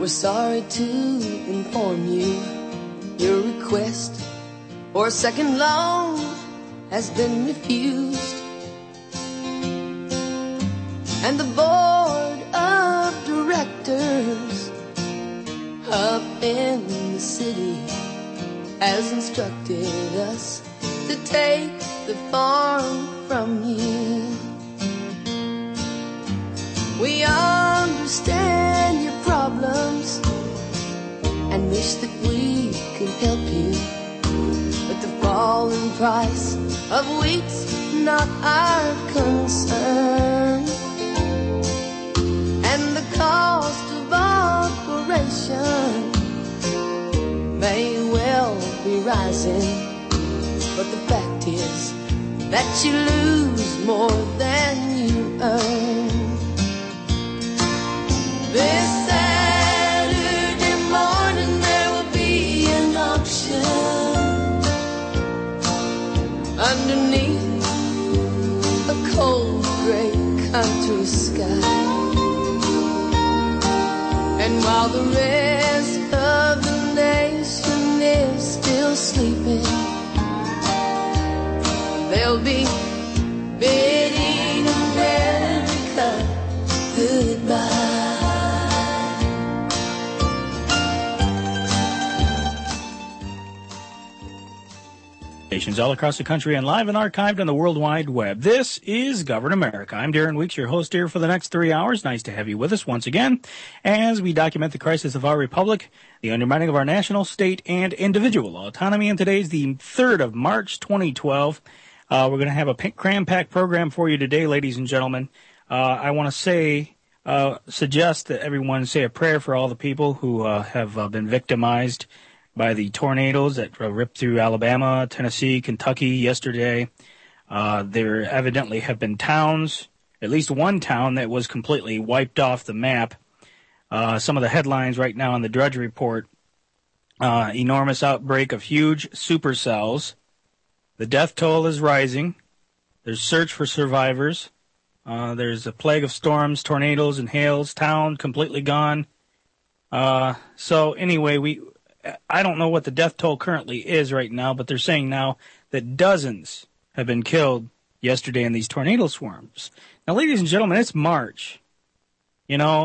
We're sorry to inform you your request for a second loan has been refused. And the board of directors up in the city has instructed us to take the farm from you. We understand your problems and wish that we could help you, but the falling price of wheat's not our concern, and the cost of operation may well be rising, but the fact is that you lose more than you earn. This Saturday morning there will be an auction underneath a cold gray country sky, and while the rest of the nation is still sleeping, they'll be bidding America goodbye. Stations all across the country and live and archived on the World Wide Web. This is Govern America. I'm Darren Weeks, your host here for the next 3 hours. Nice to have you with us once again as we document the crisis of our republic, the undermining of our national, state, and individual autonomy. And today's the 3rd of March, 2012. We're going to have a cram-packed program for you today, ladies and gentlemen. I want to suggest that everyone say a prayer for all the people who have been victimized by the tornadoes that ripped through Alabama, Tennessee, Kentucky yesterday. There evidently have been towns, at least one town, that was completely wiped off the map. Some of the headlines right now on the Drudge Report, enormous outbreak of huge supercells. The death toll is rising. There's search for survivors. There's a plague of storms, tornadoes, and hails. Town completely gone. So anyway, I don't know what the death toll currently is right now, but they're saying now that dozens have been killed yesterday in these tornado swarms. Now, ladies and gentlemen, it's March. You know,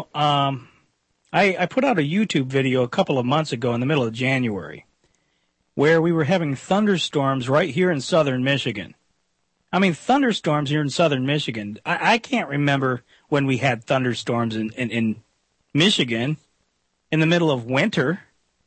I put out a YouTube video a couple of months ago in the middle of January where we were having thunderstorms right here in southern Michigan. I mean, thunderstorms here in southern Michigan. I can't remember when we had thunderstorms in Michigan in the middle of winter.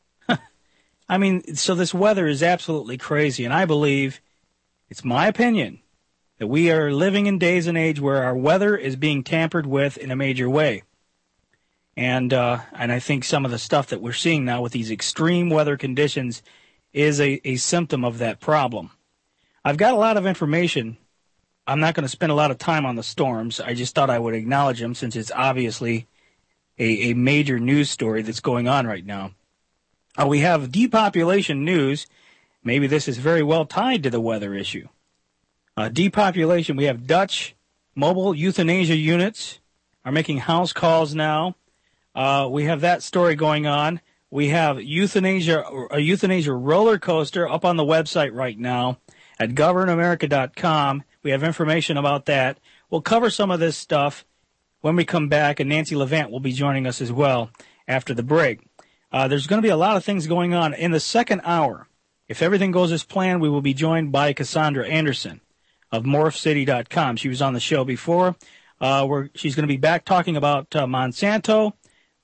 I mean, so this weather is absolutely crazy, and I believe, it's my opinion, that we are living in days and age where our weather is being tampered with in a major way. And I think some of the stuff that we're seeing now with these extreme weather conditions is a symptom of that problem. I've got a lot of information. I'm not going to spend a lot of time on the storms. I just thought I would acknowledge them since it's obviously a major news story that's going on right now. We have depopulation news. Maybe this is very well tied to the weather issue. Depopulation, we have Dutch mobile euthanasia units are making house calls now. We have that story going on. We have a euthanasia roller coaster up on the website right now at governamerica.com. We have information about that. We'll cover some of this stuff when we come back, and Nancy Levant will be joining us as well after the break. There's going to be a lot of things going on. In the second hour, if everything goes as planned, we will be joined by Cassandra Anderson of MorphCity.com. She was on the show before. She's going to be back talking about Monsanto,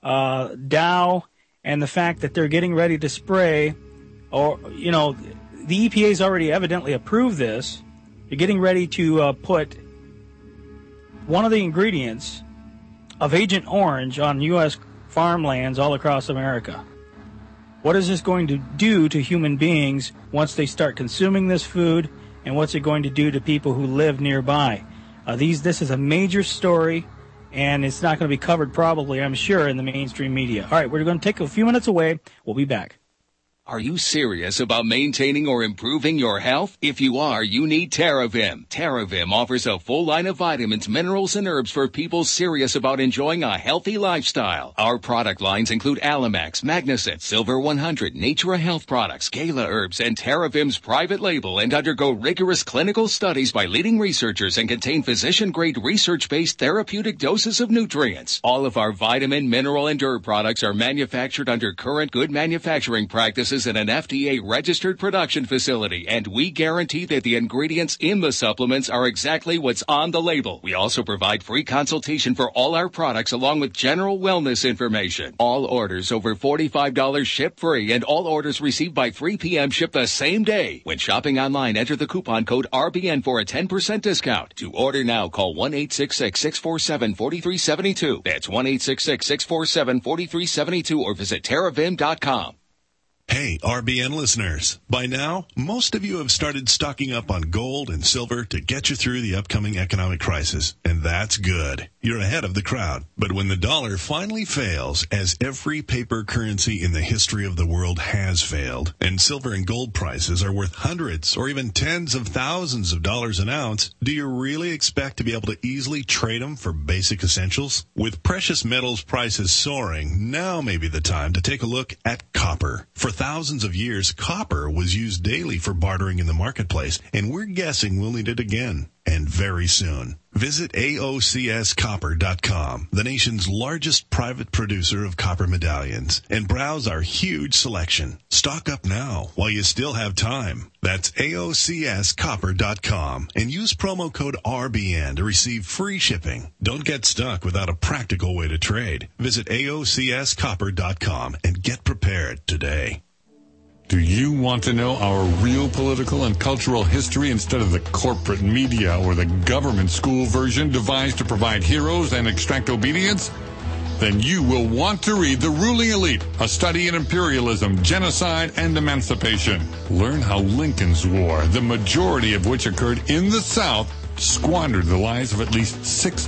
Dow, and the fact that they're getting ready to spray, or, you know, the EPA's already evidently approved this. They're getting ready to put one of the ingredients of Agent Orange on U.S. farmlands all across America. What is this going to do to human beings once they start consuming this food, and what's it going to do to people who live nearby? This is a major story, and it's not going to be covered probably, I'm sure, in the mainstream media. All right, we're going to take a few minutes away. We'll be back. Are you serious about maintaining or improving your health? If you are, you need TerraVim. TerraVim offers a full line of vitamins, minerals, and herbs for people serious about enjoying a healthy lifestyle. Our product lines include Alamax, Magnicet, Silver 100, Natura Health Products, Gala Herbs, and TerraVim's private label, and undergo rigorous clinical studies by leading researchers and contain physician-grade research-based therapeutic doses of nutrients. All of our vitamin, mineral, and herb products are manufactured under current good manufacturing practices in an FDA-registered production facility, and we guarantee that the ingredients in the supplements are exactly what's on the label. We also provide free consultation for all our products along with general wellness information. All orders over $45 ship free, and all orders received by 3 p.m. ship the same day. When shopping online, enter the coupon code RBN for a 10% discount. To order now, call 1-866-647-4372. That's 1-866-647-4372 or visit TerraVim.com. Hey, RBN listeners. By now, most of you have started stocking up on gold and silver to get you through the upcoming economic crisis, and that's good. You're ahead of the crowd. But when the dollar finally fails, as every paper currency in the history of the world has failed, and silver and gold prices are worth hundreds or even tens of thousands of dollars an ounce, do you really expect to be able to easily trade them for basic essentials? With precious metals prices soaring, now may be the time to take a look at copper. For thousands of years, copper was used daily for bartering in the marketplace, and we're guessing we'll need it again, and very soon. Visit AOCScopper.com, the nation's largest private producer of copper medallions, and browse our huge selection. Stock up now while you still have time. That's AOCScopper.com, and use promo code RBN to receive free shipping. Don't get stuck without a practical way to trade. Visit AOCScopper.com and get prepared today. Do you want to know our real political and cultural history instead of the corporate media or the government school version devised to provide heroes and extract obedience? Then you will want to read The Ruling Elite, a study in imperialism, genocide, and emancipation. Learn how Lincoln's War, the majority of which occurred in the South, squandered the lives of at least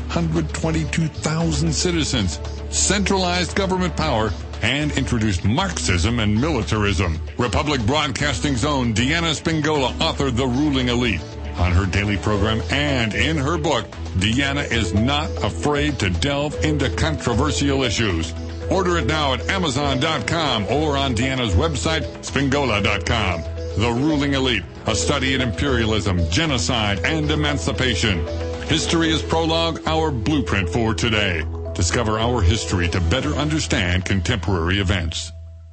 622,000 citizens, centralized government power, and introduced Marxism and militarism. Republic Broadcasting's own Deanna Spingola authored The Ruling Elite. On her daily program and in her book, Deanna is not afraid to delve into controversial issues. Order it now at Amazon.com or on Deanna's website, Spingola.com. The Ruling Elite, a study in imperialism, genocide, and emancipation. History is Prologue, our blueprint for today. Discover our history to better understand contemporary events.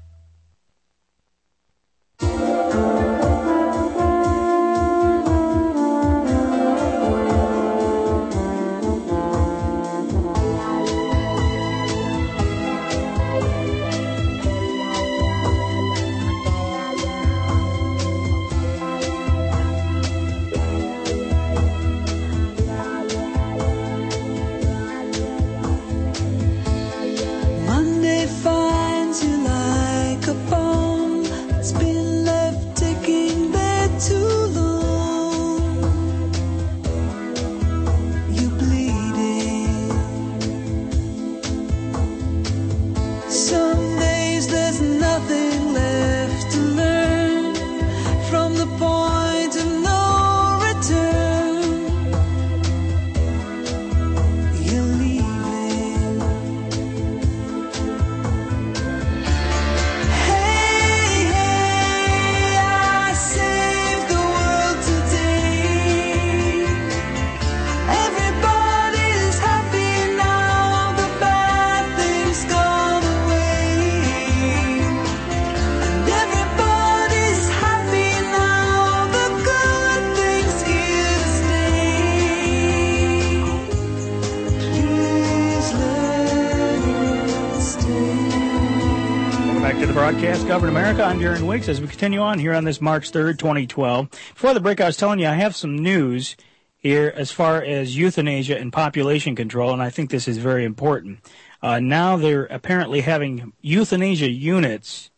Broadcast Govern America. I'm Darren Wicks as we continue on here on this March 3rd, 2012. Before the break, I was telling you I have some news here as far as euthanasia and population control, and I think this is very important. Now they're apparently having euthanasia units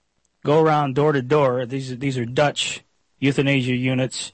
go around door to door. These are Dutch euthanasia units.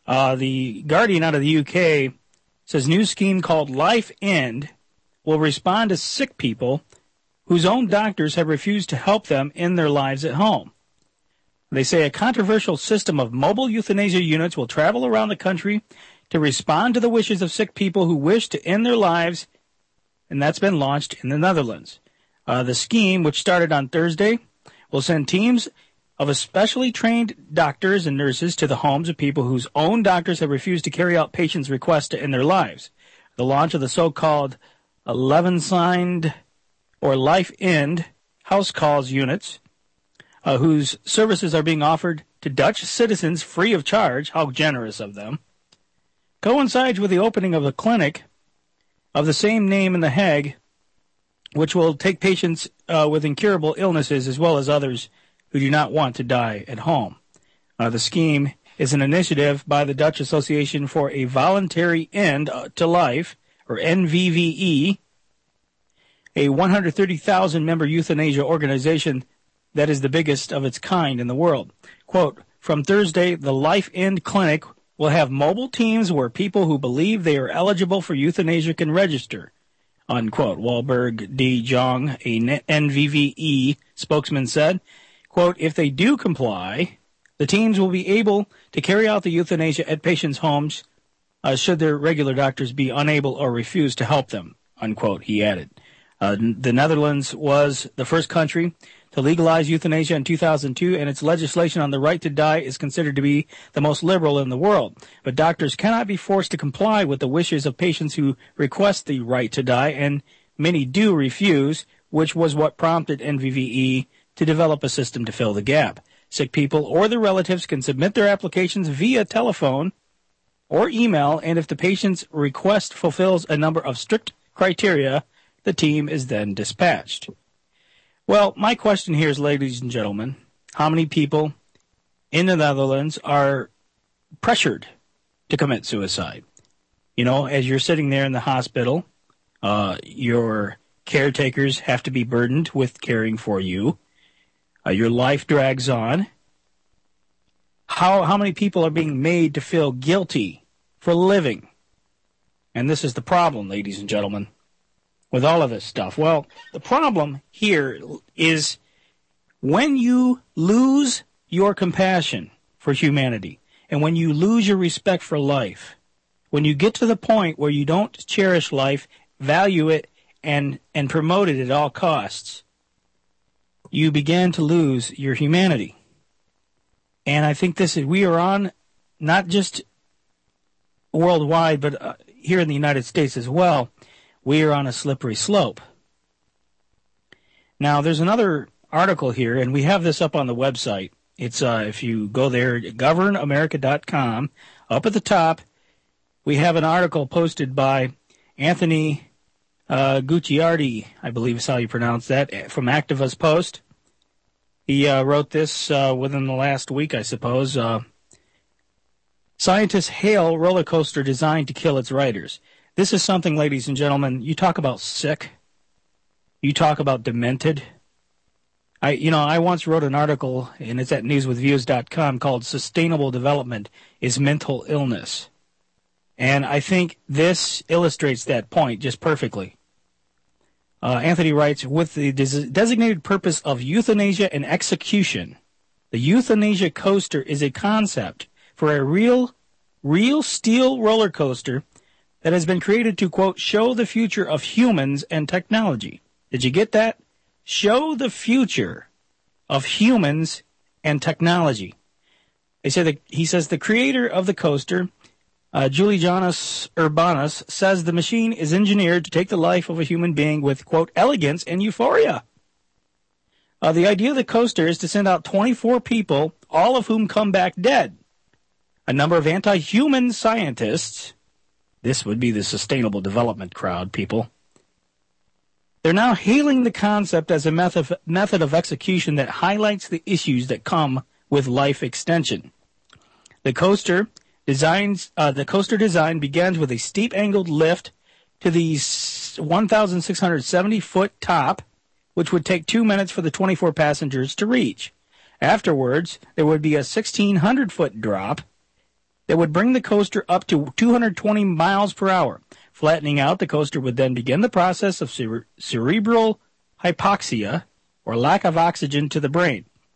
The Guardian out of the UK says new scheme called Life End will respond to sick people whose own doctors have refused to help them in their lives at home. They say a controversial system of mobile euthanasia units will travel around the country to respond to the wishes of sick people who wish to end their lives, and that's been launched in the Netherlands. The scheme, which started on Thursday, will send teams of especially trained doctors and nurses to the homes of people whose own doctors have refused to carry out patients' requests to end their lives. The launch of the so-called Levensind or Life End house calls units, whose services are being offered to Dutch citizens free of charge, how generous of them, coincides with the opening of a clinic of the same name in The Hague, which will take patients with incurable illnesses as well as others who do not want to die at home. The scheme is an initiative by the Dutch Association for a Voluntary End to Life, or NVVE, a 130,000-member euthanasia organization that is the biggest of its kind in the world. Quote, from Thursday, the Life End Clinic will have mobile teams where people who believe they are eligible for euthanasia can register, unquote. Walberg de Jong, a NVVE spokesman, said, quote, if they do comply, the teams will be able to carry out the euthanasia at patients' homes should their regular doctors be unable or refuse to help them, unquote, he added. The Netherlands was the first country to legalize euthanasia in 2002, and its legislation on the right to die is considered to be the most liberal in the world. But doctors cannot be forced to comply with the wishes of patients who request the right to die, and many do refuse, which was what prompted NVVE to develop a system to fill the gap. Sick people or their relatives can submit their applications via telephone or email, and if the patient's request fulfills a number of strict criteria, the team is then dispatched. Well, my question here is, ladies and gentlemen, how many people in the Netherlands are pressured to commit suicide? You know, as you're sitting there in the hospital, your caretakers have to be burdened with caring for you. Your life drags on. How many people are being made to feel guilty for living? And this is the problem, ladies and gentlemen, with all of this stuff. Well, the problem here is when you lose your compassion for humanity and when you lose your respect for life, when you get to the point where you don't cherish life, value it, and promote it at all costs, you begin to lose your humanity. And I think we are on, not just worldwide, but here in the United States as well, we are on a slippery slope. Now, there's another article here, and we have this up on the website. It's, if you go there, governamerica.com, up at the top, we have an article posted by Anthony Gucciardi, I believe is how you pronounce that, from Activist Post. He wrote this within the last week, I suppose. Scientists hail roller coaster designed to kill its riders. This is something, ladies and gentlemen, you talk about sick. You talk about demented. I once wrote an article, and it's at newswithviews.com, called Sustainable Development is Mental Illness. And I think this illustrates that point just perfectly. Anthony writes, with the designated purpose of euthanasia and execution, the euthanasia coaster is a concept for a real steel roller coaster that has been created to, quote, show the future of humans and technology. Did you get that? Show the future of humans and technology. He says the creator of the coaster, Julianus Urbanus, says the machine is engineered to take the life of a human being with, quote, elegance and euphoria. The idea of the coaster is to send out 24 people, all of whom come back dead. A number of anti-human scientists, this would be the sustainable development crowd, people, they're now hailing the concept as a method of execution that highlights the issues that come with life extension. The coaster design begins with a steep-angled lift to the 1,670-foot top, which would take 2 minutes for the 24 passengers to reach. Afterwards, there would be a 1,600-foot drop that would bring the coaster up to 220 miles per hour. Flattening out, the coaster would then begin the process of cerebral hypoxia, or lack of oxygen to the brain.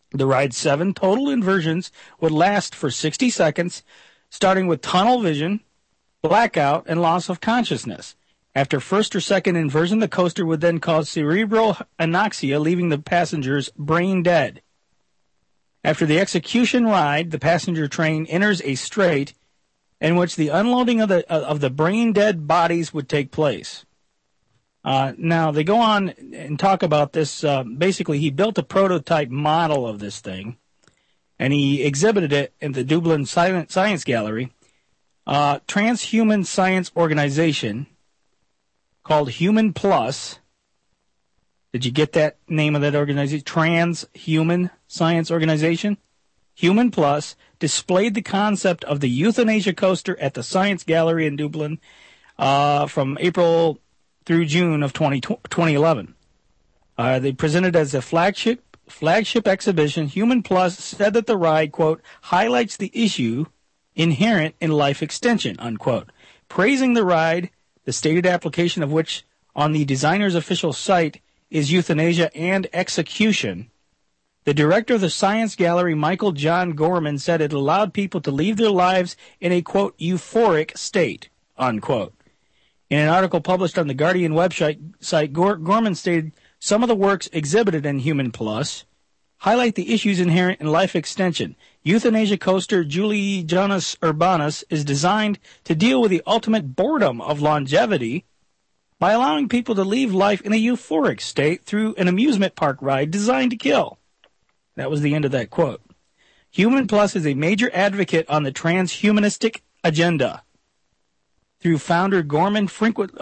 The ride's 7 total inversions would last for 60 seconds, starting with tunnel vision, blackout, and loss of consciousness. After first or second inversion, the coaster would then cause cerebral anoxia, leaving the passengers brain dead. After the execution ride, the passenger train enters a straight in which the unloading of the brain-dead bodies would take place. Now, they go on and talk about this. Basically, he built a prototype model of this thing, and he exhibited it in the Dublin Science Gallery. Transhuman Science Organization called Human Plus. Did you get that name of that organization? Transhuman Science Organization? Human Plus displayed the concept of the euthanasia coaster at the Science Gallery in Dublin from April through June of 2011. They presented as a flagship exhibition. Human Plus said that the ride, quote, highlights the issue inherent in life extension, unquote. Praising the ride, the stated application of which on the designer's official site is euthanasia and execution. The director of the Science Gallery, Michael John Gorman, said it allowed people to leave their lives in a, quote, euphoric state, unquote. In an article published on the Guardian website, Gorman stated some of the works exhibited in Human Plus highlight the issues inherent in life extension. Euthanasia coaster Julianus Urbanus is designed to deal with the ultimate boredom of longevity by allowing people to leave life in a euphoric state through an amusement park ride designed to kill. That was the end of that quote. Human Plus is a major advocate on the transhumanistic agenda. Through founder Gorman, forgive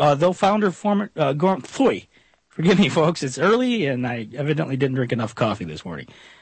me, folks, it's early and I evidently didn't drink enough coffee this morning.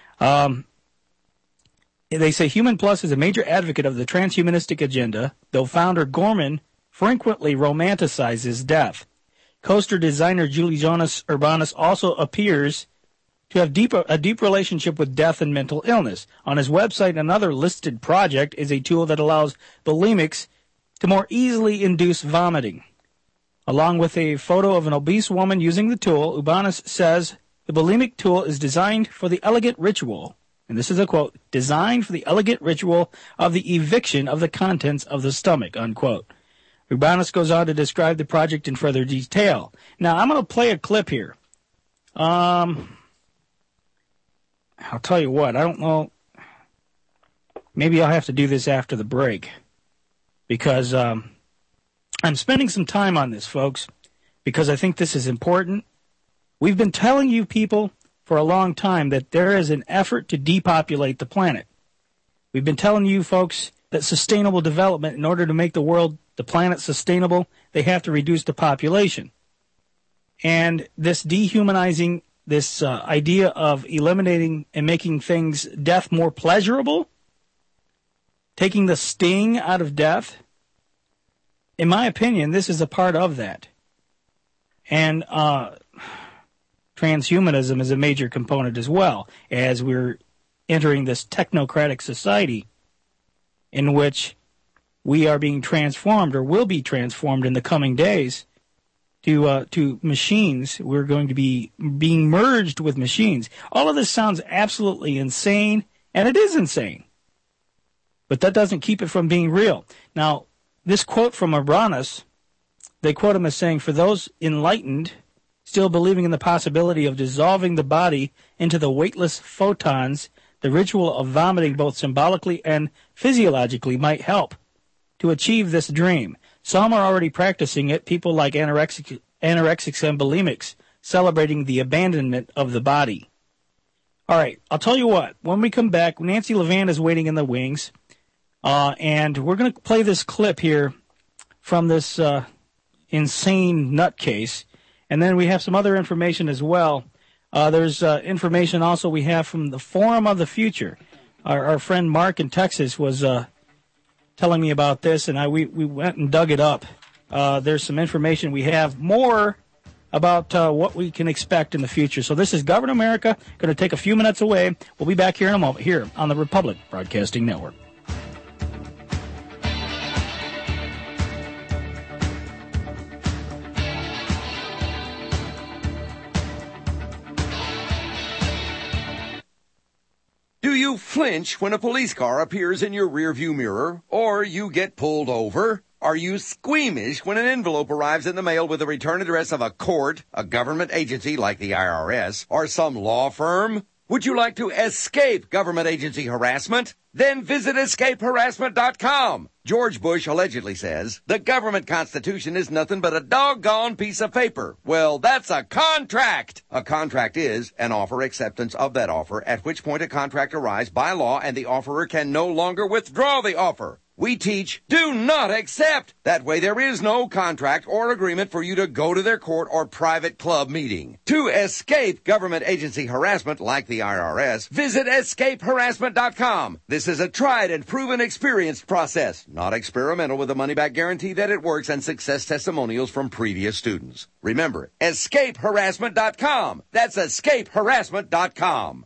They say Human Plus is a major advocate of the transhumanistic agenda, though founder Gorman frequently romanticizes death. Coaster designer Julianus Urbanus also appears to have a deep relationship with death and mental illness. On his website, another listed project is a tool that allows bulimics to more easily induce vomiting. Along with a photo of an obese woman using the tool, Urbanus says the bulimic tool is designed for the elegant ritual, and this is a quote, designed for the elegant ritual of the eviction of the contents of the stomach, unquote. Urbanus goes on to describe the project in further detail. Now, I'm going to play a clip here. I'll tell you what, I don't know. Maybe I'll have to do this after the break because I'm spending some time on this, folks, because I think this is important. We've been telling you people for a long time that there is an effort to depopulate the planet. We've been telling you folks that sustainable development, in order to make the planet sustainable, they have to reduce the population. And this dehumanizing, this idea of eliminating and making death more pleasurable, taking the sting out of death, in my opinion, this is a part of that. And transhumanism is a major component as well, as we're entering this technocratic society in which we are being transformed or will be transformed in the coming days to machines. We're going to be being merged with machines. All of this sounds absolutely insane, and it is insane. But that doesn't keep it from being real. Now, this quote from Urbanus, they quote him as saying, for those enlightened, still believing in the possibility of dissolving the body into the weightless photons, the ritual of vomiting both symbolically and physiologically might help to achieve this dream. Some are already practicing it, people like anorexics and bulimics, celebrating the abandonment of the body. All right, I'll tell you what. When we come back, Nancy Levan is waiting in the wings, and we're going to play this clip here from this insane nutcase, and then we have some other information as well. There's information also we have from the Forum of the Future. Our friend Mark in Texas was telling me about this, and we went and dug it up. There's some information we have more about what we can expect in the future. So this is Govern America, going to take a few minutes away. We'll be back here in a moment here on the Republic Broadcasting Network. you flinch when a police car appears in your rearview mirror or you get pulled over? Are you squeamish when an envelope arrives in the mail with the return address of a court, a government agency like the IRS, or some law firm? Would you like to escape government agency harassment? Then visit escapeharassment.com. George Bush allegedly says, the government constitution is nothing but a doggone piece of paper. Well, that's a contract. A contract is an offer acceptance of that offer, at which point a contract arrives by law and the offerer can no longer withdraw the offer. We teach, do not accept. That way there is no contract or agreement for you to go to their court or private club meeting. To escape government agency harassment like the IRS, visit escapeharassment.com. This is a tried and proven experienced process, not experimental, with a money-back guarantee that it works and success testimonials from previous students. Remember, escapeharassment.com. That's escapeharassment.com.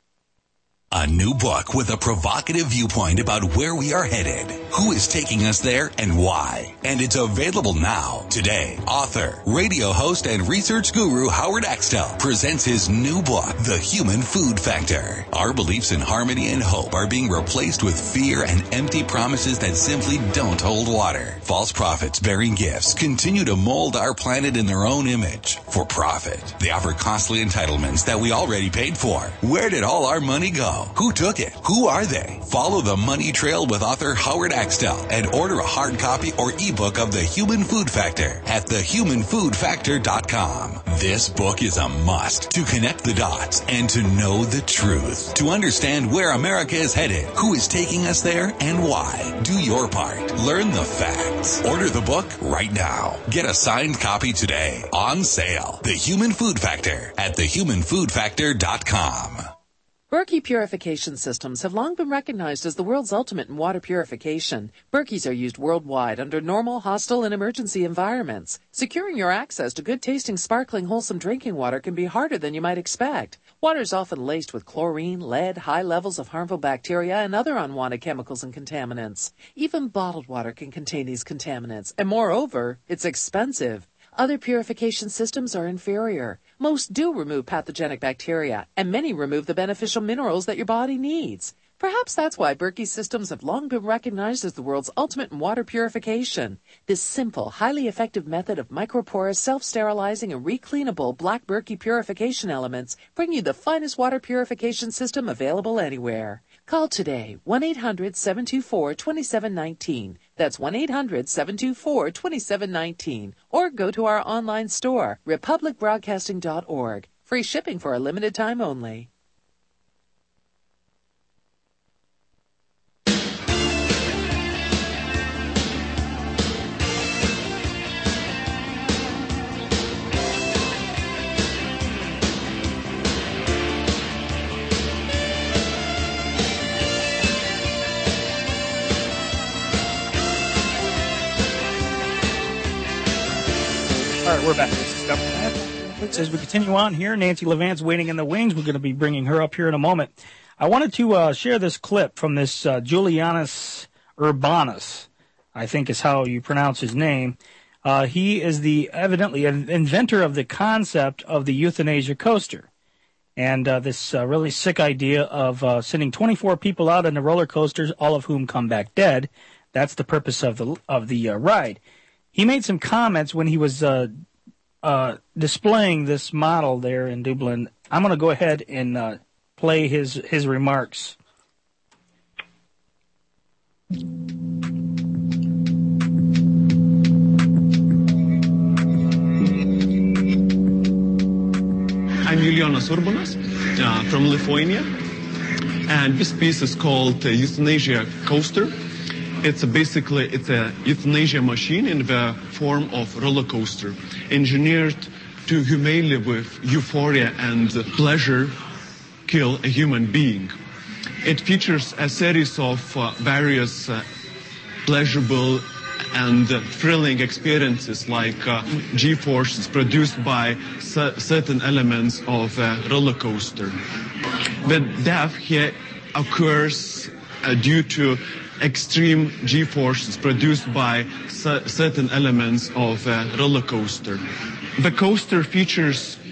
A new book with a provocative viewpoint about where we are headed, who is taking us there, and why. And it's available now. Today, author, radio host, and research guru Howard Axtell presents his new book, The Human Food Factor. Our beliefs in harmony and hope are being replaced with fear and empty promises that simply don't hold water. False prophets bearing gifts continue to mold our planet in their own image for profit. They offer costly entitlements that we already paid for. Where did all our money go? Who took it? Who are they? Follow the money trail with author Howard Axtell and order a hard copy or ebook of The Human Food Factor at thehumanfoodfactor.com. This book is a must to connect the dots and to know the truth. To understand where America is headed, who is taking us there, and why. Do your part. Learn the facts. Order the book right now. Get a signed copy today. On sale. The Human Food Factor at thehumanfoodfactor.com. Berkey purification systems have long been recognized as the world's ultimate in water purification. Berkeys are used worldwide under normal, hostile, and emergency environments. Securing your access to good-tasting, sparkling, wholesome drinking water can be harder than you might expect. Water is often laced with chlorine, lead, high levels of harmful bacteria, and other unwanted chemicals and contaminants. Even bottled water can contain these contaminants, and moreover, it's expensive. Other purification systems are inferior. Most do remove pathogenic bacteria, and many remove the beneficial minerals that your body needs. Perhaps that's why Berkey systems have long been recognized as the world's ultimate in water purification. This simple, highly effective method of microporous, self-sterilizing, and recleanable black Berkey purification elements bring you the finest water purification system available anywhere. Call today, 1-800-724-2719. That's 1-800-724-2719. Or go to our online store, republicbroadcasting.org. Free shipping for a limited time only. All right, we're back. This is Government. As we continue on here, Nancy Levant's waiting in the wings. We're going to be bringing her up here in a moment. I wanted to share this clip from this Julianus Urbanus, I think is how you pronounce his name. He is evidently an inventor of the concept of the euthanasia coaster. And this really sick idea of sending 24 people out on the roller coasters, all of whom come back dead. That's the purpose of the ride. He made some comments when he was displaying this model there in Dublin. I'm going to go ahead and play his remarks. I'm Julianus Urbanus from Lithuania, and this piece is called Euthanasia Coaster. It's basically a euthanasia machine in the form of roller coaster, engineered to humanely with euphoria and pleasure kill a human being. It features a series of various pleasurable and thrilling experiences like G-forces produced by certain elements of a roller coaster. The death here occurs due to extreme G-forces produced by certain elements of a roller coaster. The coaster features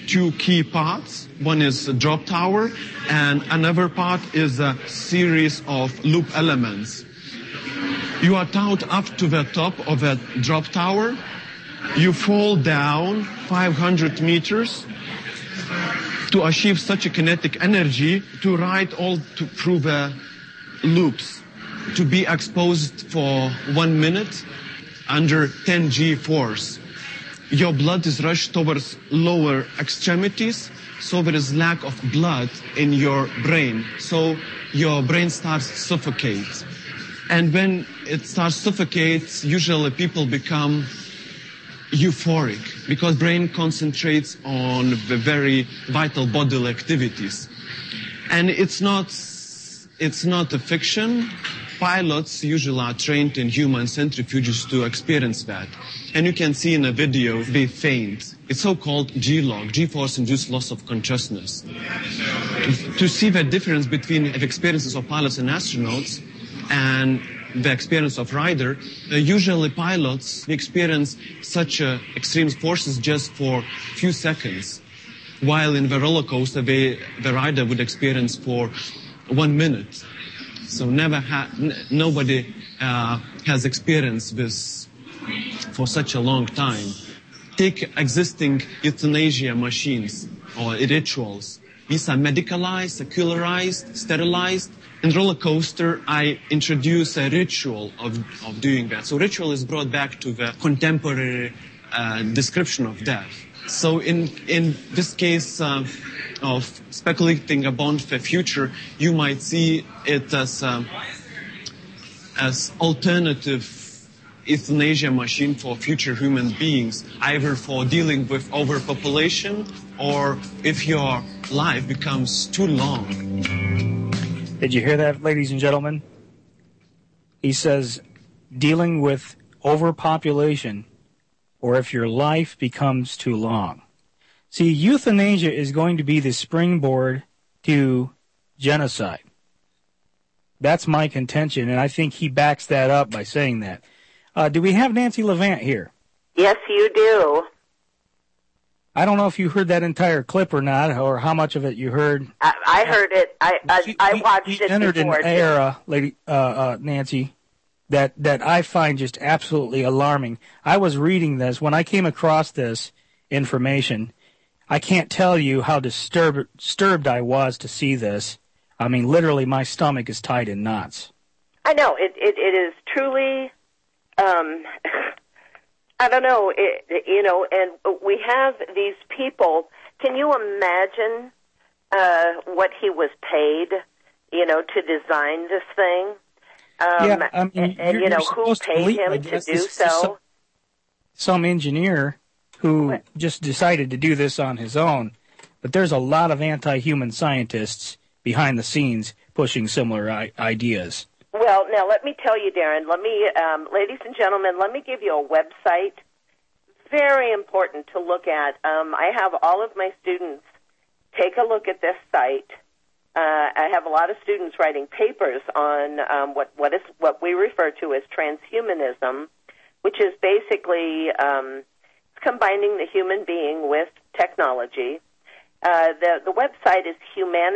two key parts. One is a drop tower, and another part is a series of loop elements. You are towed up to the top of a drop tower. You fall down 500 meters to achieve such a kinetic energy to ride through the loops, to be exposed for 1 minute under 10 G force. Your blood is rushed towards lower extremities, so there is lack of blood in your brain. So your brain starts to suffocate. And when it starts to suffocate, usually people become euphoric because brain concentrates on the very vital bodily activities. And it's not a fiction. Pilots usually are trained in human centrifuges to experience that. And you can see in a video they faint. It's so-called G-log, G-force-induced loss of consciousness. To see the difference between the experiences of pilots and astronauts and the experience of rider, usually pilots experience such extreme forces just for a few seconds, while in the roller coaster, the rider would experience for 1 minute. So nobody has experienced this for such a long time. Take existing euthanasia machines or rituals. These are medicalized, secularized, sterilized. In roller coaster, I introduce a ritual of doing that. So ritual is brought back to the contemporary description of death. So in this case of speculating upon the future, you might see it as alternative euthanasia machine for future human beings, either for dealing with overpopulation or if your life becomes too long. Did you hear that, ladies and gentlemen? He says, dealing with overpopulation or if your life becomes too long. See, euthanasia is going to be the springboard to genocide. That's my contention, and I think he backs that up by saying that. Do we have Nancy Levant here? Yes, you do. I don't know if you heard that entire clip or not, or how much of it you heard. I heard it. I watched it entered before. An era, Nancy, that I find just absolutely alarming. I was reading this. When I came across this information, I can't tell you how disturbed I was to see this. I mean, literally, my stomach is tied in knots. I know. It is truly... I don't know, and we have these people. Can you imagine what he was paid, to design this thing? Yeah, I mean, and who paid him to do so? Some engineer who just decided to do this on his own. But there's a lot of anti-human scientists behind the scenes pushing similar ideas. Well, now let me tell you, Darren, ladies and gentlemen, let me give you a website. Very important to look at. I have all of my students take a look at this site. I have a lot of students writing papers on what we refer to as transhumanism, which is basically combining the human being with technology. The website is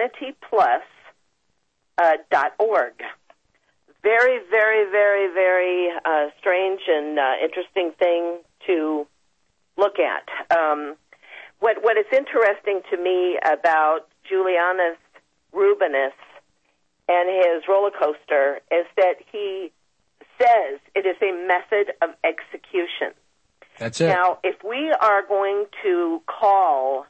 humanityplus.org. Very, very, very, very strange and interesting thing to look at. What is interesting to me about Julianus Rubenus and his roller coaster is that he says it is a method of execution. That's it. Now, if we are going to call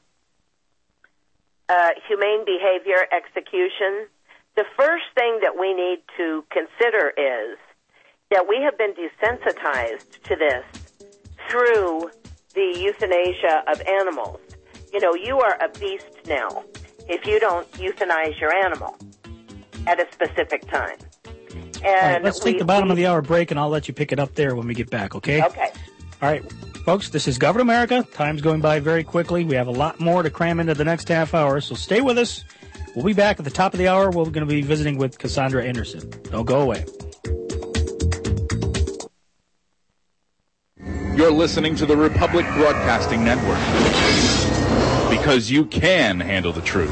humane behavior execution, the first thing that we need to consider is that we have been desensitized to this through the euthanasia of animals. You are a beast now if you don't euthanize your animal at a specific time. And all right, let's take the bottom of the hour break, and I'll let you pick it up there when we get back, okay? Okay. All right, folks, this is Govern America. Time's going by very quickly. We have a lot more to cram into the next half hour, so stay with us. We'll be back at the top of the hour. We're going to be visiting with Cassandra Anderson. Don't go away. Your You're listening to the Republic Broadcasting Network, because you can handle the truth.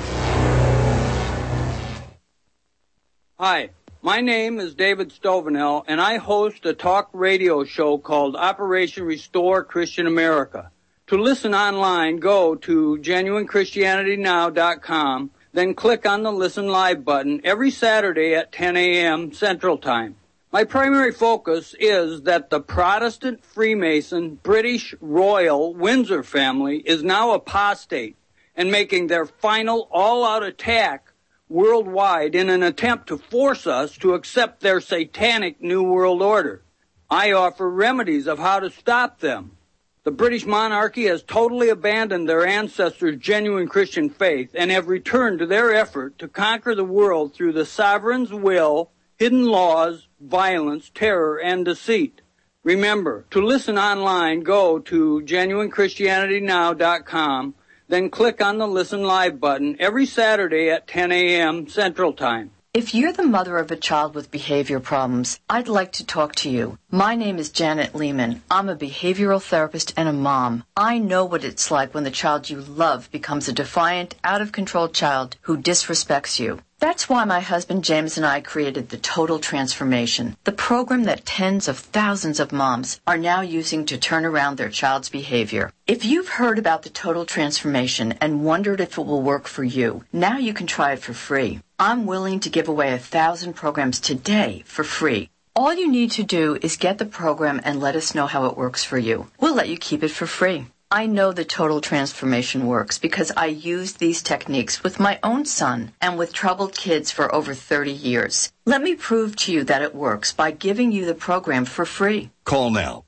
Hi, my name is David Stovenell, and I host a talk radio show called Operation Restore Christian America. To listen online, go to GenuineChristianityNow.com, then click on the Listen Live button every Saturday at 10 a.m. Central Time. My primary focus is that the Protestant Freemason British Royal Windsor family is now apostate and making their final all-out attack worldwide in an attempt to force us to accept their satanic New World Order. I offer remedies of how to stop them. The British monarchy has totally abandoned their ancestors' genuine Christian faith and have returned to their effort to conquer the world through the sovereign's will, hidden laws, violence, terror, and deceit. Remember, to listen online, go to GenuineChristianityNow.com, then click on the Listen Live button every Saturday at 10 a.m. Central Time. If you're the mother of a child with behavior problems, I'd like to talk to you. My name is Janet Lehman. I'm a behavioral therapist and a mom. I know what it's like when the child you love becomes a defiant, out-of-control child who disrespects you. That's why my husband James and I created the Total Transformation, the program that tens of thousands of moms are now using to turn around their child's behavior. If you've heard about the Total Transformation and wondered if it will work for you, now you can try it for free. I'm willing to give away 1,000 programs today for free. All you need to do is get the program and let us know how it works for you. We'll let you keep it for free. I know the Total Transformation works because I used these techniques with my own son and with troubled kids for over 30 years. Let me prove to you that it works by giving you the program for free. Call now.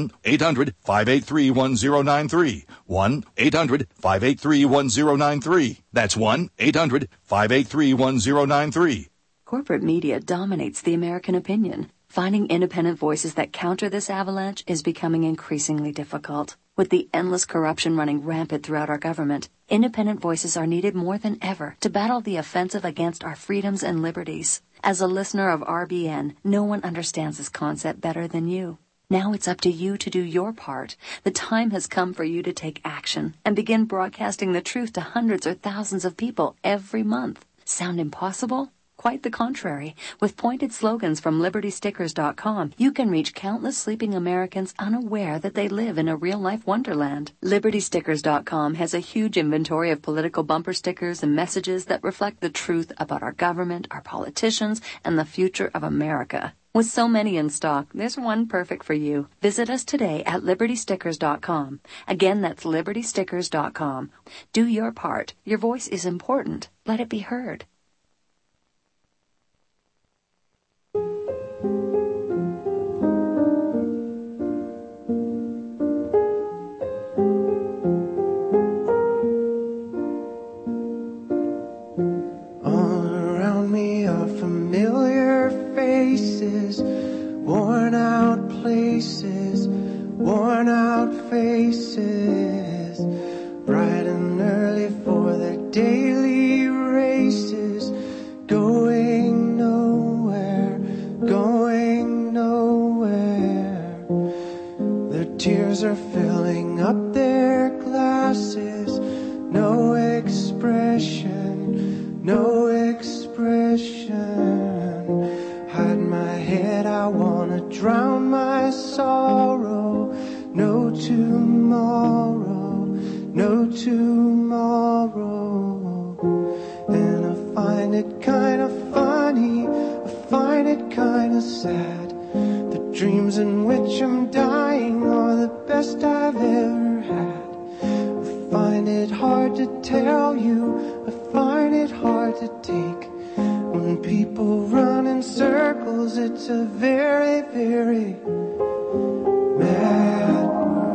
1-800-583-1093. 1-800-583-1093. That's 1-800-583-1093. Corporate media dominates the American opinion. Finding independent voices that counter this avalanche is becoming increasingly difficult. With the endless corruption running rampant throughout our government, independent voices are needed more than ever to battle the offensive against our freedoms and liberties. As a listener of RBN, no one understands this concept better than you. Now it's up to you to do your part. The time has come for you to take action and begin broadcasting the truth to hundreds or thousands of people every month. Sound impossible? Quite the contrary. With pointed slogans from LibertyStickers.com, you can reach countless sleeping Americans unaware that they live in a real-life wonderland. LibertyStickers.com has a huge inventory of political bumper stickers and messages that reflect the truth about our government, our politicians, and the future of America. With so many in stock, there's one perfect for you. Visit us today at LibertyStickers.com. Again, that's LibertyStickers.com. Do your part. Your voice is important. Let it be heard. Worn out places, worn out faces, bright and early for their daily races, going nowhere, going nowhere. Their tears are filling up their glasses, no expression, no expression. Hide my head, I wanna drown my sorrow. No tomorrow, no tomorrow. And I find it kinda funny, I find it kinda sad. The dreams in which I'm dying are the best I've ever had. I find it hard to tell you, I find it hard to take. When people run in circles, it's a very, very mad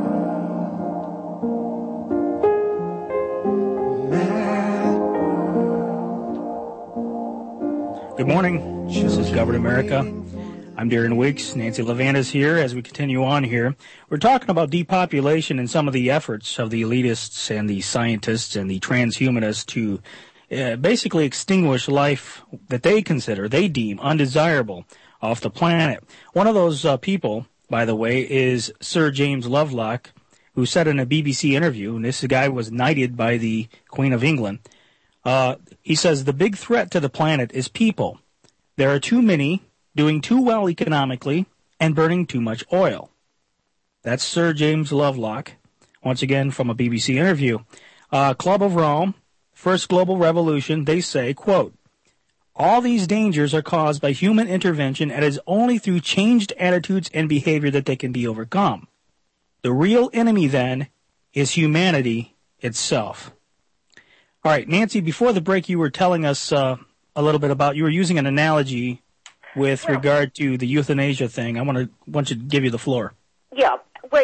world. Mad world. Good morning. This is Govern America. I'm Darren Weeks. Nancy Levantis here as we continue on here. We're talking about depopulation and some of the efforts of the elitists and the scientists and the transhumanists to basically extinguish life that they deem undesirable off the planet. One of those people by the way, is Sir James Lovelock, who said in a BBC interview, and this guy was knighted by the Queen of England, he says, the big threat to the planet is people. There are too many, doing too well economically, and burning too much oil. That's Sir James Lovelock, once again from a BBC interview. Club of Rome, First Global Revolution, they say, quote, all these dangers are caused by human intervention, and it is only through changed attitudes and behavior that they can be overcome. The real enemy, then, is humanity itself. All right, Nancy, before the break, you were telling us a little bit about, you were using an analogy with regard to the euthanasia thing. I want to give you the floor. Yeah, well,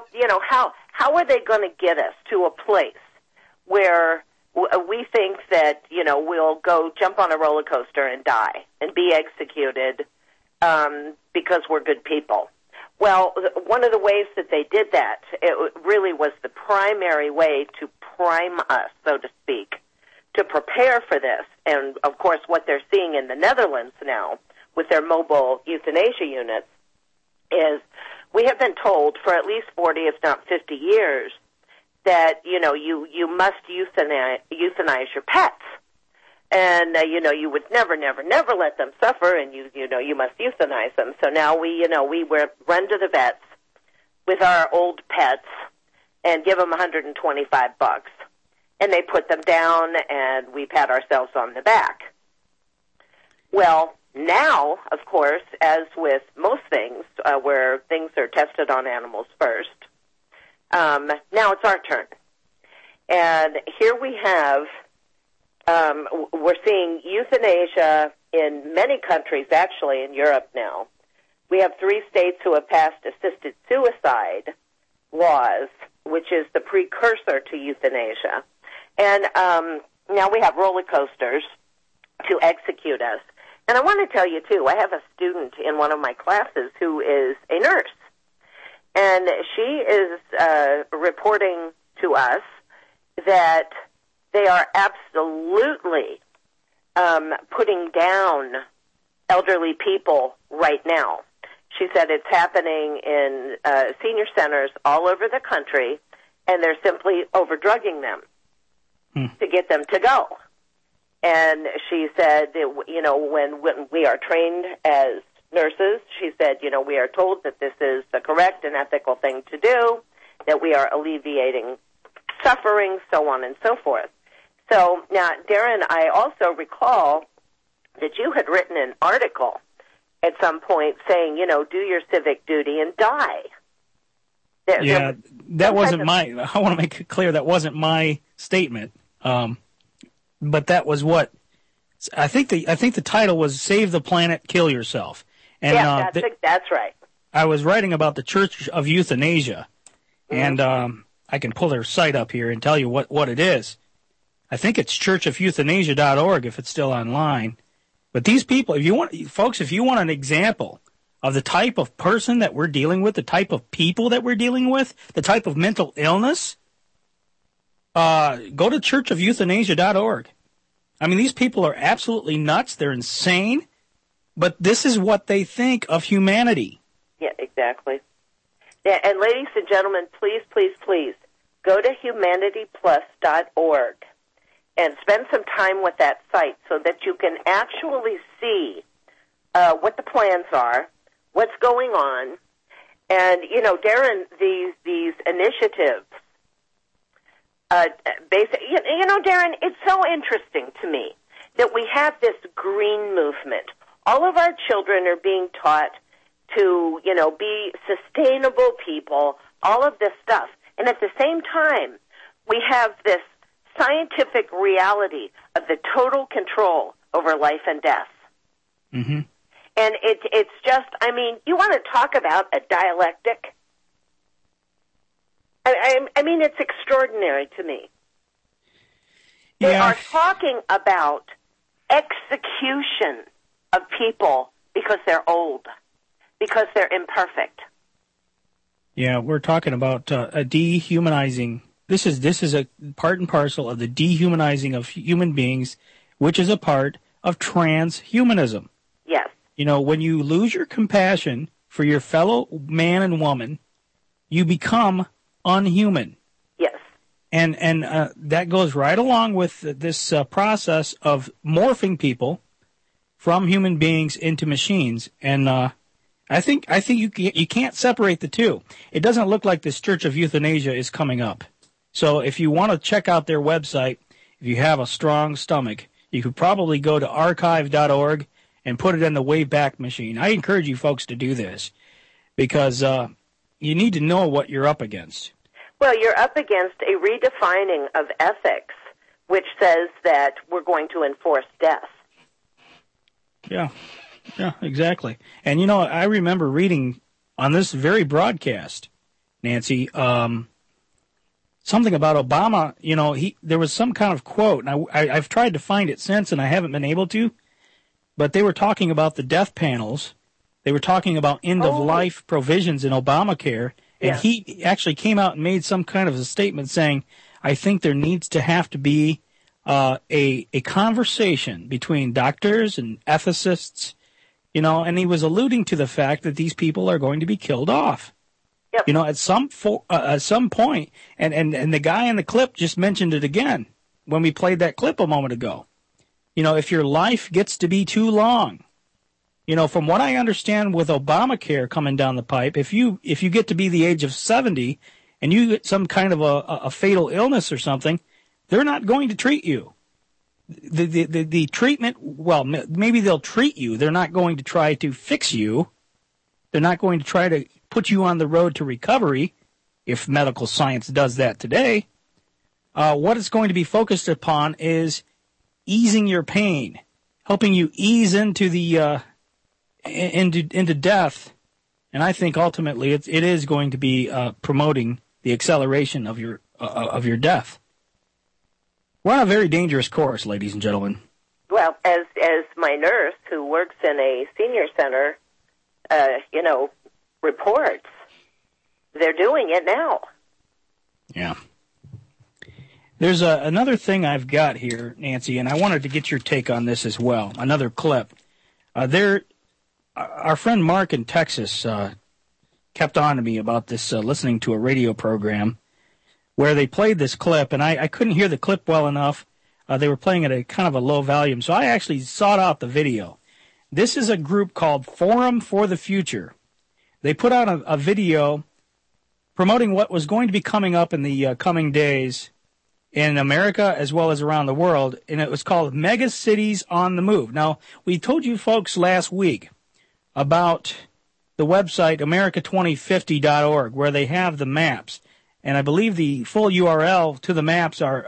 how are they going to get us to a place where we think that, we'll go jump on a roller coaster and die and be executed because we're good people? Well, one of the ways that they did that, it really was the primary way to prime us, so to speak, to prepare for this. And, of course, what they're seeing in the Netherlands now with their mobile euthanasia units is we have been told for at least 40, if not 50 years, that, you must euthanize your pets. And, you would never let them suffer, and you must euthanize them. So now we run to the vets with our old pets and give them $125. And they put them down, and we pat ourselves on the back. Well, now, of course, as with most things, where things are tested on animals first, now it's our turn. And here we have, we're seeing euthanasia in many countries, actually in Europe now. We have 3 states who have passed assisted suicide laws, which is the precursor to euthanasia. And now we have roller coasters to execute us. And I want to tell you, too, I have a student in one of my classes who is a nurse. And she is reporting to us that they are absolutely putting down elderly people right now. She said it's happening in senior centers all over the country, and they're simply overdrugging them to get them to go. And she said, when we are trained as nurses, she said, we are told that this is the correct and ethical thing to do, that we are alleviating suffering, so on and so forth. So now, Darren, I also recall that you had written an article at some point saying, do your civic duty and die. That wasn't I want to make it clear that wasn't my statement. But that was what I think the title was "Save the Planet, Kill Yourself." And that's right. I was writing about the Church of Euthanasia, and I can pull their site up here and tell you what it is. I think it's churchofeuthanasia.org if it's still online. But these people, if you want an example of the type of person that we're dealing with, the type of people that we're dealing with, the type of mental illness, go to churchofeuthanasia.org. I mean, these people are absolutely nuts. They're insane. But this is what they think of humanity. Yeah, exactly. Yeah, and ladies and gentlemen, please, please, please, go to humanityplus.org and spend some time with that site so that you can actually see what the plans are, what's going on. And, Darren, these initiatives, Darren, it's so interesting to me that we have this green movement. All of our children are being taught to, be sustainable people, all of this stuff. And at the same time, we have this scientific reality of the total control over life and death. Mm-hmm. And it's just, you want to talk about a dialectic? It's extraordinary to me. They are talking about execution of people because they're old, because they're imperfect. Yeah, we're talking about a dehumanizing. This is a part and parcel of the dehumanizing of human beings, which is a part of transhumanism. Yes. When you lose your compassion for your fellow man and woman, you become unhuman. Yes. And that goes right along with this process of morphing people from human beings into machines. And I think you can't separate the two. It doesn't look like this Church of Euthanasia is coming up. So if you want to check out their website, if you have a strong stomach, you could probably go to archive.org and put it in the Wayback Machine. I encourage you folks to do this because you need to know what you're up against. Well, you're up against a redefining of ethics, which says that we're going to enforce death. Yeah, exactly. And, you know, I remember reading on this very broadcast, Nancy, something about Obama. You know, there was some kind of quote, and I've tried to find it since, and I haven't been able to, but they were talking about the death panels. They were talking about end-of-life provisions in Obamacare, and he actually came out and made some kind of a statement saying, I think there needs to have to be a conversation between doctors and ethicists, you know, and he was alluding to the fact that these people are going to be killed off. Yep. You know, at some point, and the guy in the clip just mentioned it again when we played that clip a moment ago. You know, if your life gets to be too long, you know, from what I understand with Obamacare coming down the pipe, if you get to be the age of 70 and you get some kind of a fatal illness or something, they're not going to treat you. The treatment, well, maybe they'll treat you. They're not going to try to fix you. They're not going to try to put you on the road to recovery, if medical science does that today. What it's going to be focused upon is easing your pain, helping you ease into the into death, and I think ultimately it is going to be promoting the acceleration of your death. We're on a very dangerous course, ladies and gentlemen. Well, as my nurse who works in a senior center, you know, reports, they're doing it now. Yeah. There's another thing I've got here, Nancy, and I wanted to get your take on this as well. Another clip. Our friend Mark in Texas kept on to me about this, listening to a radio program where they played this clip, and I couldn't hear the clip well enough. They were playing at a kind of a low volume, so I actually sought out the video. This is a group called Forum for the Future. They put out a video promoting what was going to be coming up in the coming days in America as well as around the world, and it was called Mega Cities on the Move. Now, we told you folks last week about the website America2050.org, where they have the maps. And I believe the full URL to the maps are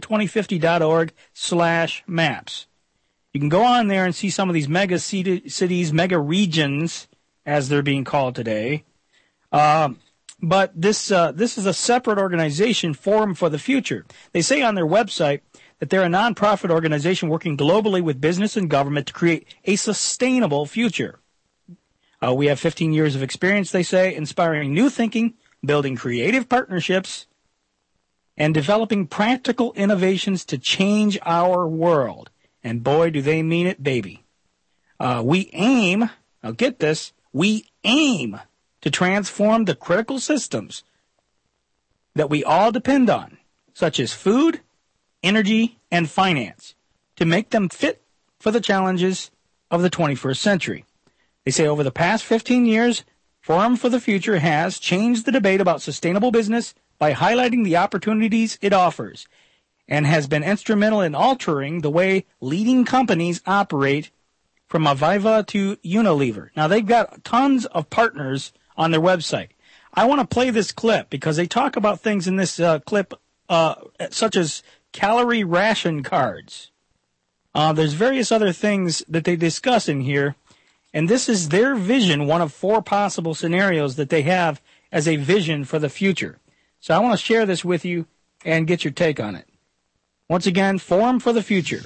America2050.org/maps. You can go on there and see some of these mega cities, mega regions, as they're being called today. But this is a separate organization, Forum for the Future. They say on their website that they're a nonprofit organization working globally with business and government to create a sustainable future. We have 15 years of experience, they say, inspiring new thinking, building creative partnerships, and developing practical innovations to change our world. And boy, do they mean it, baby. We aim, now get this, we aim to transform the critical systems that we all depend on, such as food, energy, and finance, to make them fit for the challenges of the 21st century. They say over the past 15 years, Forum for the Future has changed the debate about sustainable business by highlighting the opportunities it offers and has been instrumental in altering the way leading companies operate from Aviva to Unilever. Now, they've got tons of partners on their website. I want to play this clip because they talk about things in this clip such as calorie ration cards. There's various other things that they discuss in here. And this is their vision, one of 4 possible scenarios that they have as a vision for the future. So I want to share this with you and get your take on it. Once again, Forum for the Future.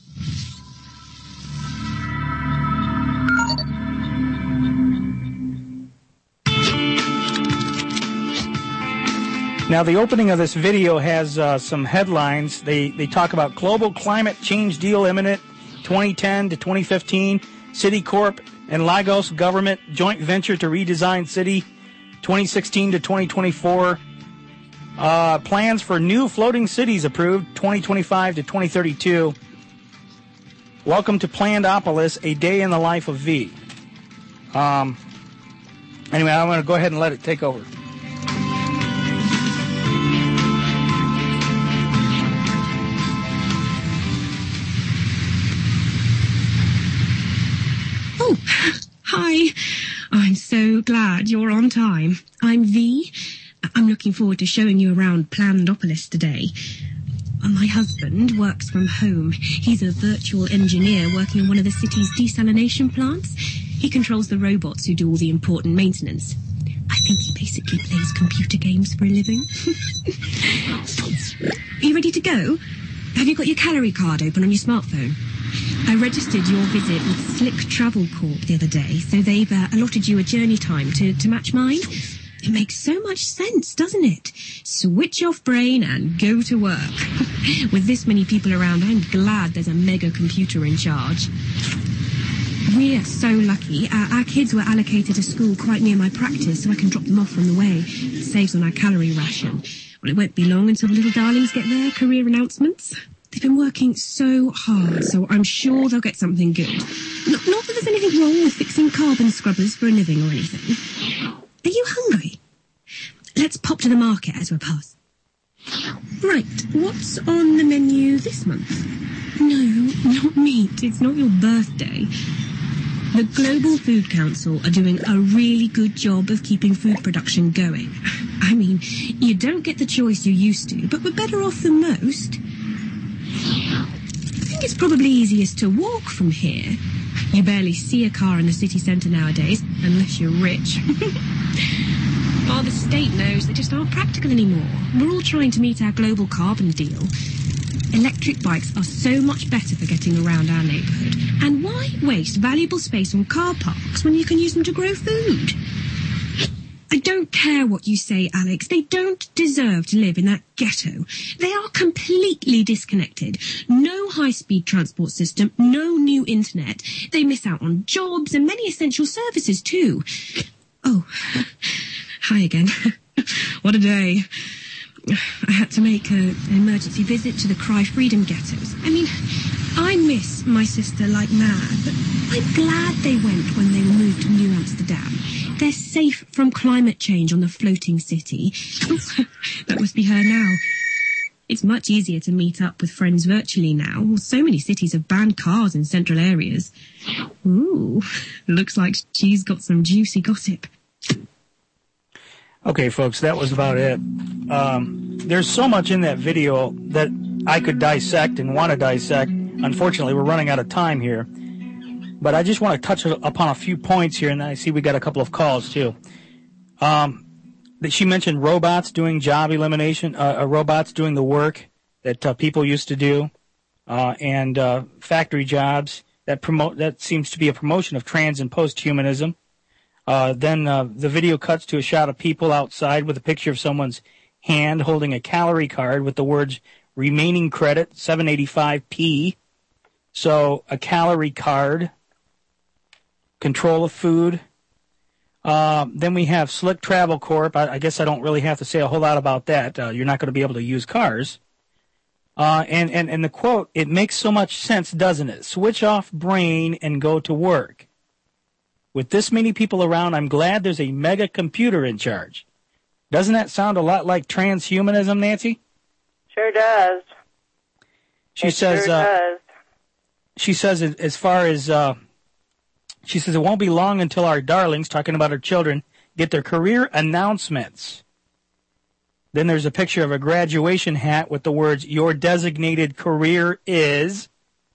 Now, the opening of this video has some headlines. They talk about global climate change deal imminent, 2010 to 2015. Citicorp and Lagos government joint venture to redesign city 2016 to 2024. Plans for new floating cities approved 2025 to 2032. Welcome to Plandopolis, a day in the life of V. Anyway, I'm going to go ahead and let it take over. Oh, hi. I'm so glad you're on time. I'm V. I'm looking forward to showing you around Plandopolis today. My husband works from home. He's a virtual engineer working on one of the city's desalination plants. He controls the robots who do all the important maintenance. I think he basically plays computer games for a living. Are you ready to go? Have you got your calorie card open on your smartphone? I registered your visit with Slick Travel Corp the other day, so they've allotted you a journey time to match mine. It makes so much sense, doesn't it? Switch off brain and go to work. With this many people around, I'm glad there's a mega computer in charge. We're so lucky. Our kids were allocated a school quite near my practice, so I can drop them off on the way. It saves on our calorie ration. Well, it won't be long until the little darlings get their career announcements. They've been working so hard, so I'm sure they'll get something good. Not that there's anything wrong with fixing carbon scrubbers for a living or anything. Are you hungry? Let's pop to the market as we're past. Right, what's on the menu this month? No, not meat. It's not your birthday. The Global Food Council are doing a really good job of keeping food production going. I mean, you don't get the choice you used to, but we're better off than most. I think it's probably easiest to walk from here. You barely see a car in the city centre nowadays, unless you're rich. Well, the state knows they just aren't practical anymore. We're all trying to meet our global carbon deal. Electric bikes are so much better for getting around our neighbourhood. And why waste valuable space on car parks when you can use them to grow food? I don't care what you say, Alex. They don't deserve to live in that ghetto. They are completely disconnected. No high-speed transport system, no new internet. They miss out on jobs and many essential services too. Oh, hi again. What a day. I had to make an emergency visit to the Cry Freedom ghettos. I mean, I miss my sister like mad, but I'm glad they went when they were moved to New Amsterdam. They're safe from climate change on the floating city. That must be her now. It's much easier to meet up with friends virtually now. So many cities have banned cars in central areas. Ooh, looks like she's got some juicy gossip. Okay, folks, that was about it. There's so much in that video that I could dissect and want to dissect. Unfortunately, we're running out of time here. But I just want to touch upon a few points here, and I see we got a couple of calls, too. She mentioned robots doing job elimination, robots doing the work that people used to do, and factory jobs. That seems to be a promotion of trans and post-humanism. Then the video cuts to a shot of people outside with a picture of someone's hand holding a calorie card with the words remaining credit 785p. So a calorie card, control of food. Then we have Slick Travel Corp. I guess I don't really have to say a whole lot about that. You're not going to be able to use cars. And the quote, it makes so much sense, doesn't it? Switch off brain and go to work. With this many people around, I'm glad there's a mega computer in charge. Doesn't that sound a lot like transhumanism, Nancy? Sure does. She says, as far as, she says it won't be long until our darlings, talking about her children, get their career announcements. Then there's a picture of a graduation hat with the words, your designated career is.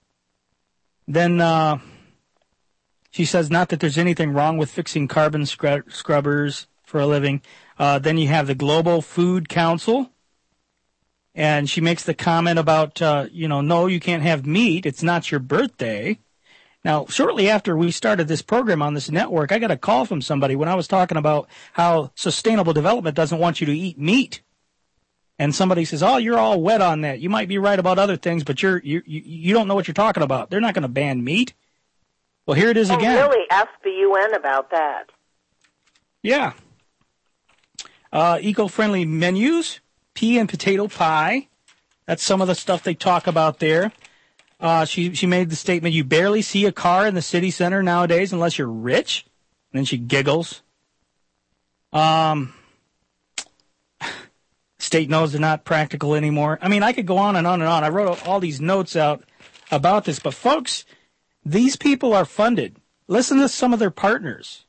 Then she says not that there's anything wrong with fixing carbon scrubbers for a living. Then you have the Global Food Council. And she makes the comment about, no, you can't have meat. It's not your birthday. Now, shortly after we started this program on this network, I got a call from somebody when I was talking about how sustainable development doesn't want you to eat meat. And somebody says, oh, you're all wet on that. You might be right about other things, but you don't know what you're talking about. They're not going to ban meat. Well, here it is again. Really, ask the UN about that. Yeah. Eco-friendly menus, pea and potato pie. That's some of the stuff they talk about there. She made the statement, you barely see a car in the city center nowadays unless you're rich. And then she giggles. State knows they're not practical anymore. I mean, I could go on and on and on. I wrote all these notes out about this. But, folks, these people are funded. Listen to some of their partners.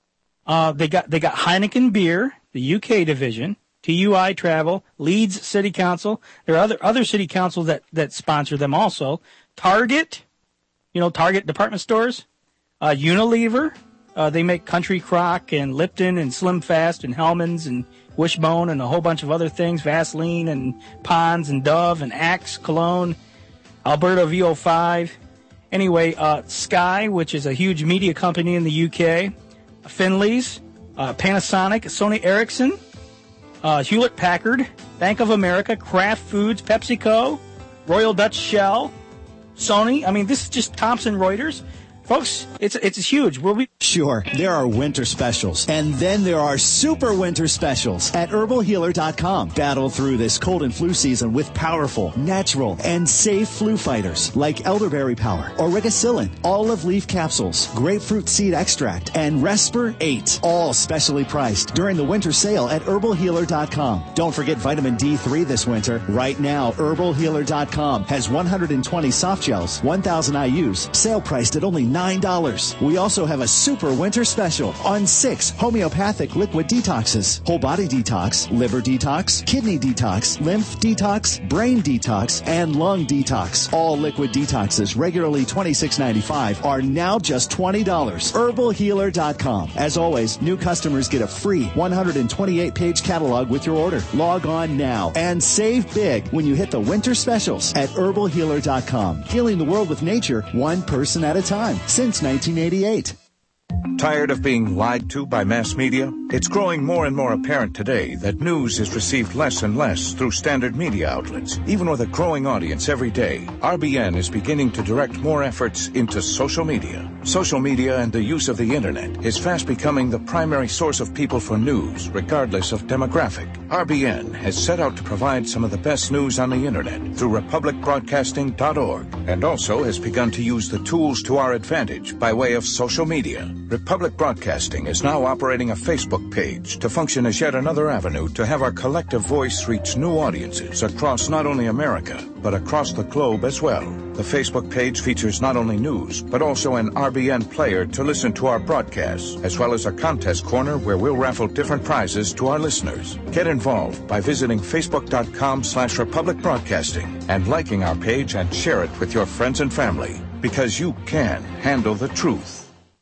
They got Heineken Beer, the UK division, TUI Travel, Leeds City Council. There are other city councils that sponsor them also. Target, Target department stores. Unilever, they make Country Crock and Lipton and Slim Fast and Hellmann's and Wishbone and a whole bunch of other things. Vaseline and Pond's and Dove and Axe Cologne. Alberta VO5. Anyway, Sky, which is a huge media company in the UK. Finley's, Panasonic, Sony Ericsson, Hewlett-Packard, Bank of America, Kraft Foods, PepsiCo, Royal Dutch Shell, Sony. I mean, this is just Thomson Reuters. Folks, it's huge. Sure, there are winter specials, and then there are super winter specials at herbalhealer.com. Battle through this cold and flu season with powerful, natural, and safe flu fighters like elderberry power, origicillin, olive leaf capsules, grapefruit seed extract, and Resper 8, all specially priced during the winter sale at herbalhealer.com. Don't forget vitamin D3 this winter. Right now, herbalhealer.com has 120 soft gels, 1,000 IUs, sale priced at only $9. We also have a super winter special on 6 homeopathic liquid detoxes: whole body detox, liver detox, kidney detox, lymph detox, brain detox, and lung detox. All liquid detoxes, regularly $26.95, are now just $20. herbalhealer.com. As always, new customers get a free 128-page catalog with your order. Log on now and save big when you hit the winter specials at herbalhealer.com. Healing the world with nature, one person at a time, since 1988. Tired of being lied to by mass media? It's growing more and more apparent today that news is received less and less through standard media outlets. Even with a growing audience every day, RBN is beginning to direct more efforts into social media. Social media and the use of the internet is fast becoming the primary source of people for news, regardless of demographic. RBN has set out to provide some of the best news on the internet through republicbroadcasting.org, and also has begun to use the tools to our advantage by way of social media. Republic Broadcasting is now operating a Facebook page to function as yet another avenue to have our collective voice reach new audiences across not only America, but across the globe as well. The Facebook page features not only news, but also an RBN player to listen to our broadcasts, as well as a contest corner where we'll raffle different prizes to our listeners. Get involved by visiting facebook.com/Republic Broadcasting and liking our page and share it with your friends and family, because you can handle the truth.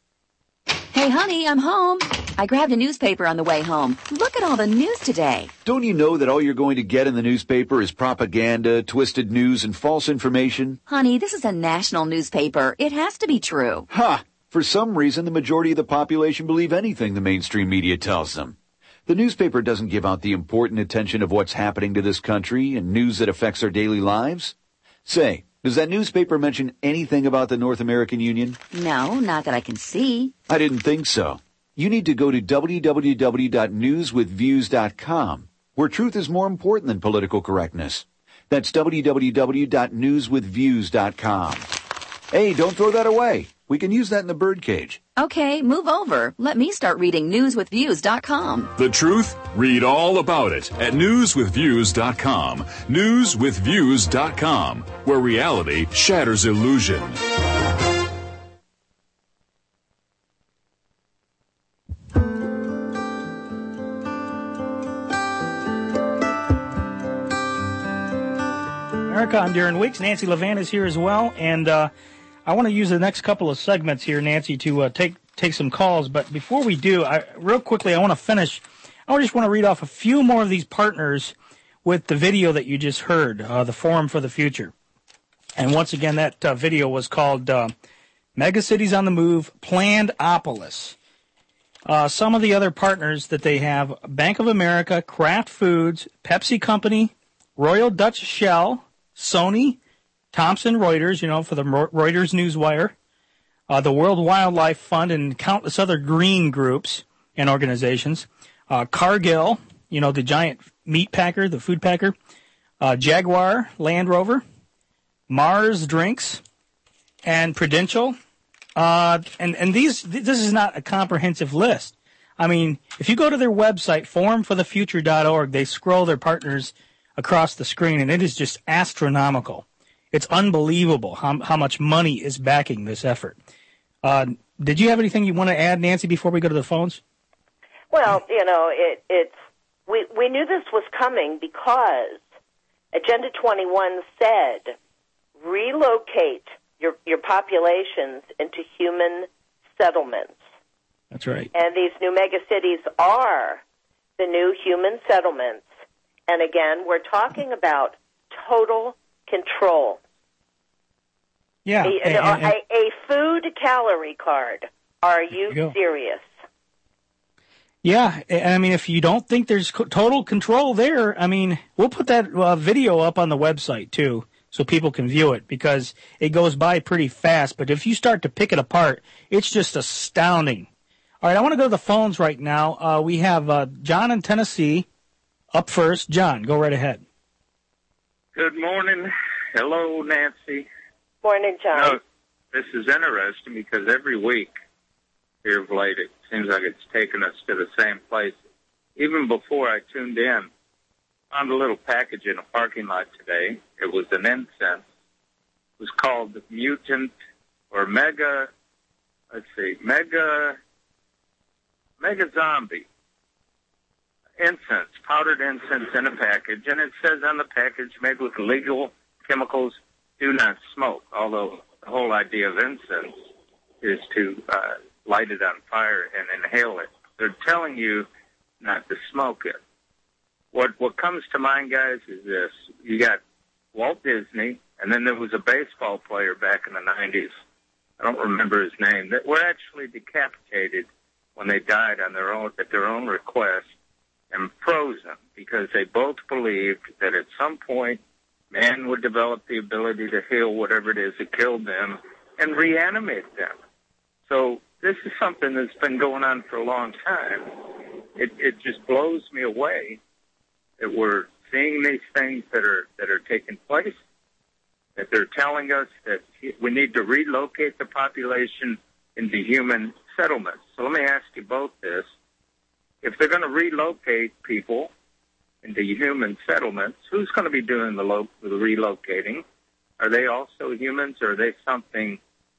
Hey, honey, I'm home. I grabbed a newspaper on the way home. Look at all the news today. Don't you know that all you're going to get in the newspaper is propaganda, twisted news, and false information? Honey, this is a national newspaper. It has to be true. Ha! For some reason, the majority of the population believe anything the mainstream media tells them. The newspaper doesn't give out the important attention of what's happening to this country and news that affects our daily lives. Say, does that newspaper mention anything about the North American Union? No, not that I can see. I didn't think so. You need to go to www.newswithviews.com, where truth is more important than political correctness. That's www.newswithviews.com. Hey, don't throw that away. We can use that in the birdcage. Okay, move over. Let me start reading newswithviews.com. The truth? Read all about it at newswithviews.com. Newswithviews.com, where reality shatters illusion. America, I'm Darren Weeks. Nancy Levan is here as well, and I want to use the next couple of segments here, Nancy, to take some calls. But before we do, real quickly, I want to finish. I just want to read off a few more of these partners with the video that you just heard, the Forum for the Future. And once again, that video was called Mega Cities on the Move, Planned-opolis. Some of the other partners that they have: Bank of America, Kraft Foods, Pepsi Company, Royal Dutch Shell, Sony, Thomson Reuters, for the Reuters Newswire, the World Wildlife Fund, and countless other green groups and organizations. Cargill, the giant meat packer, the food packer. Jaguar Land Rover. Mars Drinks. And Prudential. And this is not a comprehensive list. I mean, if you go to their website, forumforthefuture.org, they scroll their partners across the screen, and it is just astronomical. It's unbelievable how much money is backing this effort. Did you have anything you want to add, Nancy, before we go to the phones? Well, we knew this was coming because Agenda 21 said relocate your populations into human settlements. That's right. And these new megacities are the new human settlements. And again, we're talking about total control. Yeah. A food calorie card. Are you serious? Yeah. I mean, if you don't think there's total control there, I mean, we'll put that video up on the website, too, so people can view it, because it goes by pretty fast. But if you start to pick it apart, it's just astounding. All right, I want to go to the phones right now. We have John in Tennessee up first. John, go right ahead. Good morning. Hello, Nancy. Morning, John. This is interesting because every week here of late, it seems like it's taken us to the same place. Even before I tuned in, I found a little package in a parking lot today. It was an incense. It was called Mutant or Mega Zombie incense, powdered incense in a package, and it says on the package, made with legal chemicals, do not smoke, although the whole idea of incense is to light it on fire and inhale it. They're telling you not to smoke it. What comes to mind, guys, is this. You got Walt Disney, and then there was a baseball player back in the 90s. I don't remember his name. That were actually decapitated when they died on their own, at their own request, and frozen because they both believed that at some point man would develop the ability to heal whatever it is that killed them and reanimate them. So this is something that's been going on for a long time. It just blows me away that we're seeing these things that are taking place, that they're telling us that we need to relocate the population into human settlements. So let me ask you both this. If they're going to relocate people into human settlements, who's going to be doing the relocating? Are they also humans, or are they something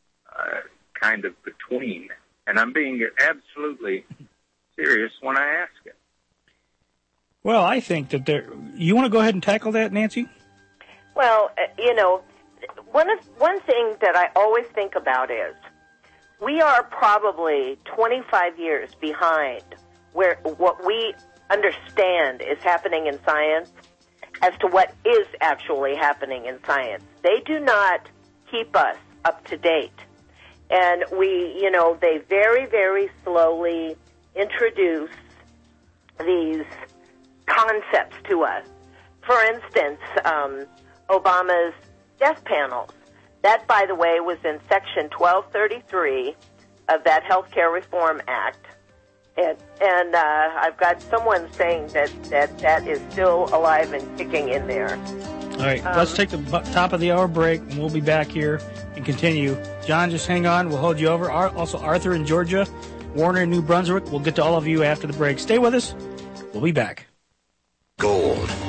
kind of between? And I'm being absolutely serious when I ask it. Well, I think that you want to go ahead and tackle that, Nancy? Well, one thing that I always think about is we are probably 25 years behind where what we understand is happening in science as to what is actually happening in science. They do not keep us up to date. And they very, very slowly introduce these concepts to us. For instance, Obama's death panels. That, by the way, was in Section 1233 of that Healthcare Reform Act. And I've got someone saying that is still alive and kicking in there. All right, let's take the top of the hour break, and we'll be back here and continue. John, just hang on. We'll hold you over. Also, Arthur in Georgia, Warner in New Brunswick. We'll get to all of you after the break. Stay with us. We'll be back. Gold,